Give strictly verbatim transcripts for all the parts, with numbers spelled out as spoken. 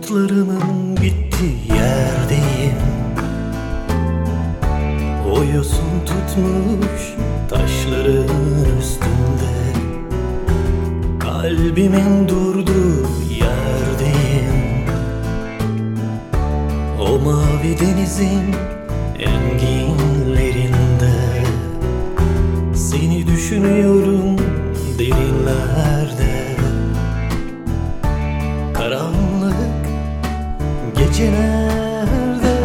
Umutlarımın bittiği yerdeyim. O yosun tutmuş taşların üstünde, kalbimin durduğu yerdeyim. O mavi denizin enginlerinde seni düşünüyorum derinlerde. Karanlık gecelerde,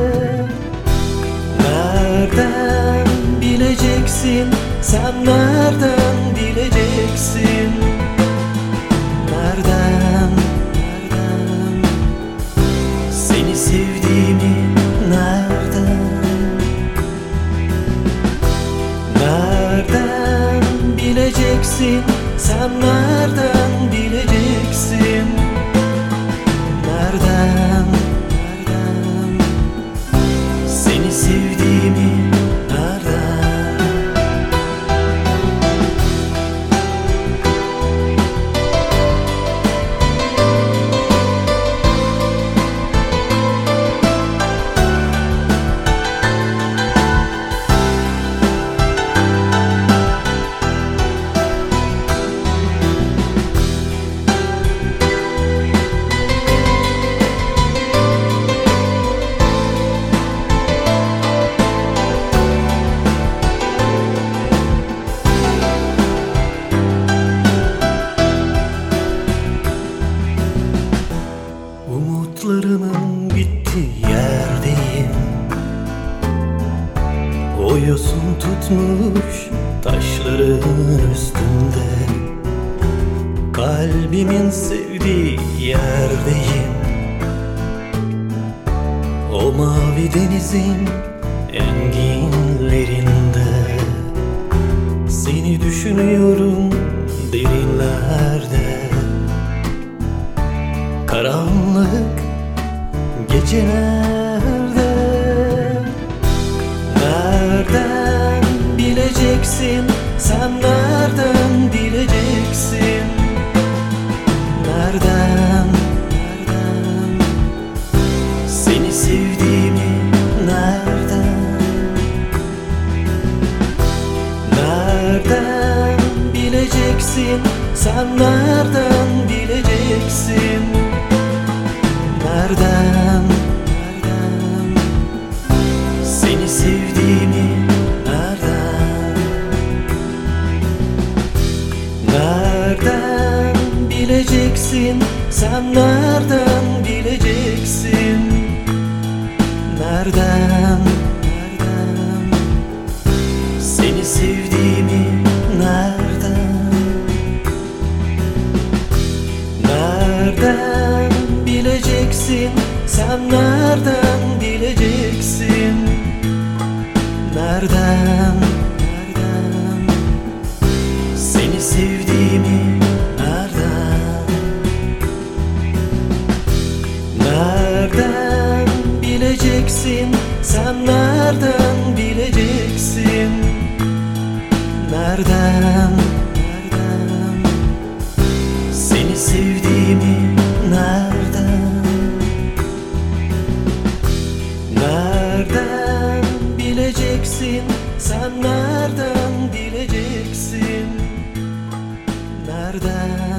nereden bileceksin, sen nereden bileceksin? Nereden, nereden seni sevdiğimi, nereden? Nereden bileceksin, sen nereden bileceksin? Nereden, nereden seni sevdiğimi, nereden? Umutlarımın bittiği yerdeyim. O yosun tutmuş taşların üstünde, kalbimin sevdiği yerdeyim. O mavi denizin enginlerinde seni düşünüyorum derinlerde. Karanlık gecelerde, nereden bileceksin, sen nereden bileceksin? Nereden, nereden seni sevdiğimi, nereden? Nereden bileceksin, sen nereden bileceksin? Nereden, nereden seni sevdiğimi, nereden? Nereden bileceksin, sen nereden bileceksin? Nereden, nereden seni sevdiğimi, nereden? Nereden bileceksin, sen nereden bileceksin? Nereden, nereden seni sevdiğimi, nereden? Nereden bileceksin, sen nereden bileceksin? Nereden, nereden seni sevdiğimi, nereden? Nereden bileceksin, sen nereden bileceksin? Nereden?